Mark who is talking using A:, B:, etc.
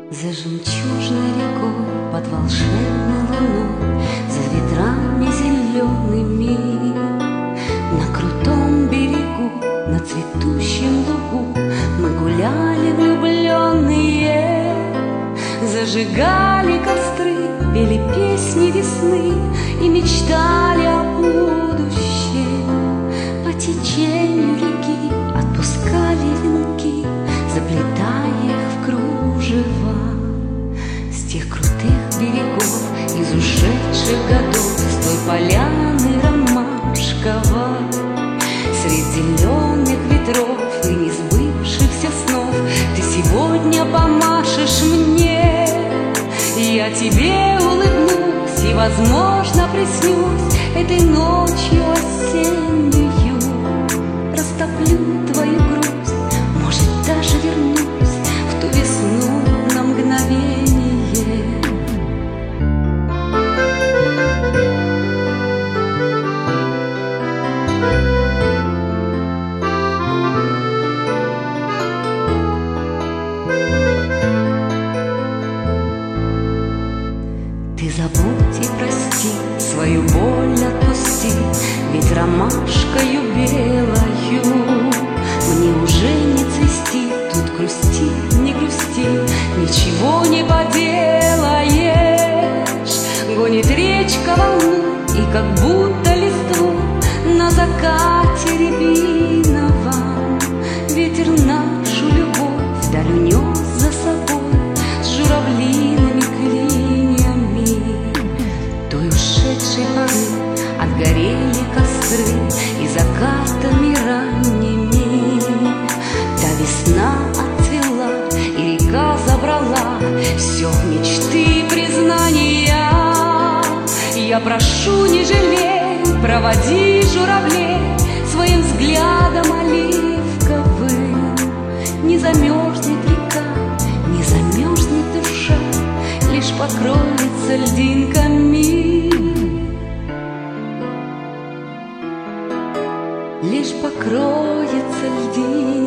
A: За жемчужной рекой, под волшебной луной, за ветрами зелеными, на крутом берегу, на цветущем лугу мы гуляли влюбленные, зажигали костры, пели песни весны и мечтали о будущем. По течению реки отпускали венки, заплетая их в кружева. С тех крутых берегов, из ушедших годов, с той поляны ромашковой, средь зеленых ветров и несбывшихся снов ты сегодня помашешь мне. Я тебе улыбнусь и, возможно, приснюсь этой ночью осеннюю. Растоплю твою грусть, может, даже вернусь в ту весну на мгновение. Ты забудь и прости, свою боль отпусти, ведь ромашкою белою мне уже не цвести. Тут грусти, не грусти, ничего не поделаешь. Гонит речка волну, и как будто листву на закате рябиновом ветер нашу любовь вдаль унес за собой с журавлиными клиньями. Той ушедшей поры отгорели костры и закатами ранними. Та весна отцвела, и река забрала все мечты и признания. Я прошу, не жалей, проводи журавлей своим взглядом оливковым. Не замерзнет река, не замерзнет душа, лишь покроется льдинками, лишь покроется льдинками.